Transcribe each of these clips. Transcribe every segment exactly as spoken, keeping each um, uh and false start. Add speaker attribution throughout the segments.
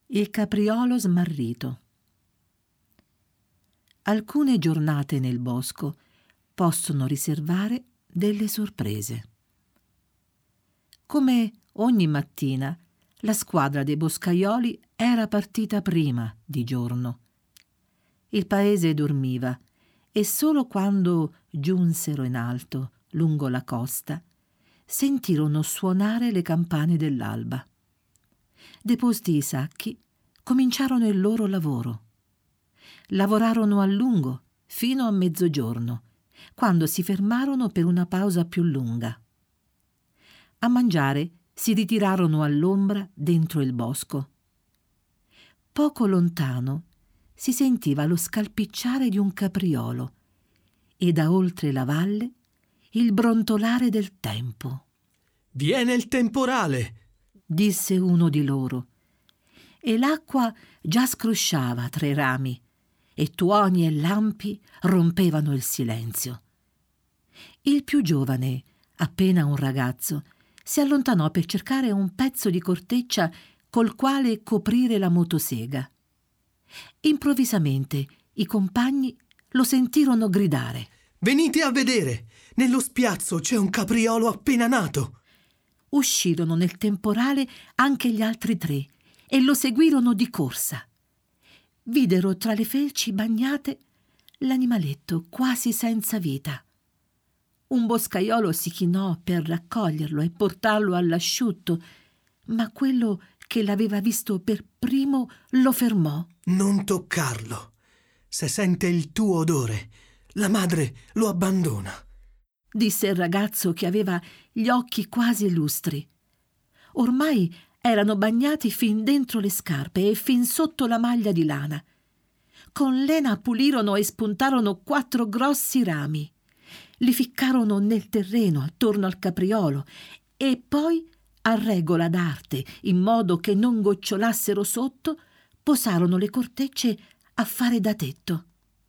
Speaker 1: Il capriolo smarrito. Alcune giornate nel bosco possono riservare delle sorprese. Come ogni mattina, la squadra dei boscaioli era partita prima di giorno. Il paese dormiva e solo quando giunsero in alto, lungo la costa, sentirono suonare le campane dell'alba. Deposti i sacchi, cominciarono il loro lavoro. Lavorarono a lungo, fino a mezzogiorno, quando si fermarono per una pausa più lunga. A mangiare si ritirarono all'ombra dentro il bosco. Poco lontano si sentiva lo scalpicciare di un capriolo e da oltre la valle il brontolare del tempo.
Speaker 2: «Viene il temporale!»
Speaker 1: disse uno di loro, e l'acqua già scrosciava tra i rami e tuoni e lampi rompevano il silenzio. Il più giovane, appena un ragazzo, si allontanò per cercare un pezzo di corteccia col quale coprire la motosega. Improvvisamente i compagni lo sentirono gridare:
Speaker 2: «Venite a vedere! Nello spiazzo c'è un capriolo appena nato!»
Speaker 1: Uscirono nel temporale anche gli altri tre e lo seguirono di corsa. Videro tra le felci bagnate l'animaletto quasi senza vita. Un boscaiolo si chinò per raccoglierlo e portarlo all'asciutto, ma quello che l'aveva visto per primo lo fermò.
Speaker 2: «Non toccarlo! Se sente il tuo odore, la madre lo abbandona»,
Speaker 1: disse il ragazzo che aveva gli occhi quasi lustri. Ormai erano bagnati fin dentro le scarpe e fin sotto la maglia di lana. Con lena pulirono e spuntarono quattro grossi rami. Li ficcarono nel terreno attorno al capriolo e poi, a regola d'arte, in modo che non gocciolassero sotto, posarono le cortecce a fare da tetto.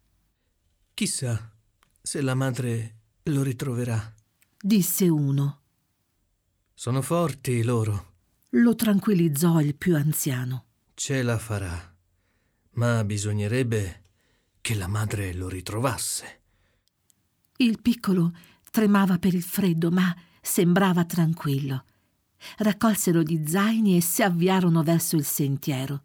Speaker 2: «Chissà se la madre lo ritroverà»,
Speaker 1: disse uno.
Speaker 2: «Sono forti loro»,
Speaker 1: lo tranquillizzò il più anziano.
Speaker 2: «Ce la farà, ma bisognerebbe che la madre lo ritrovasse».
Speaker 1: Il piccolo tremava per il freddo, ma sembrava tranquillo. Raccolsero gli zaini e si avviarono verso il sentiero.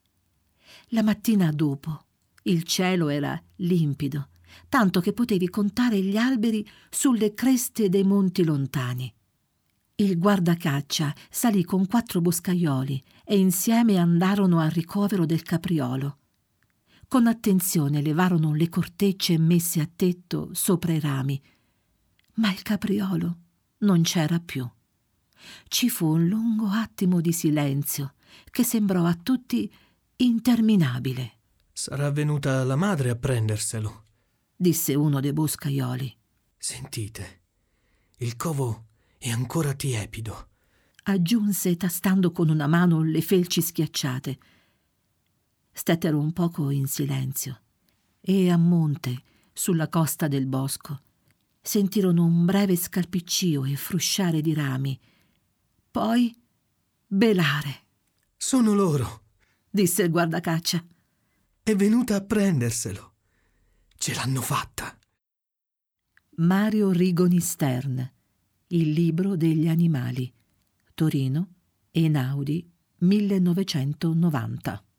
Speaker 1: La mattina dopo il cielo era limpido, tanto che potevi contare gli alberi sulle creste dei monti lontani. Il guardacaccia salì con quattro boscaioli e insieme andarono al ricovero del capriolo. Con attenzione levarono le cortecce messe a tetto sopra i rami, ma il capriolo non c'era più. Ci fu un lungo attimo di silenzio che sembrò a tutti interminabile.
Speaker 2: «Sarà venuta la madre a prenderselo»,
Speaker 1: disse uno dei boscaioli.
Speaker 2: «Sentite, il covo è ancora tiepido»,
Speaker 1: aggiunse tastando con una mano le felci schiacciate. Stettero un poco in silenzio e a monte, sulla costa del bosco, sentirono un breve scalpiccio e frusciare di rami. Poi belare.
Speaker 2: «Sono loro»,
Speaker 1: disse il guardacaccia.
Speaker 2: «È venuta a prenderselo. Ce l'hanno fatta».
Speaker 1: Mario Rigoni Stern, Il libro degli animali, Torino, Einaudi, millenovecentonovanta.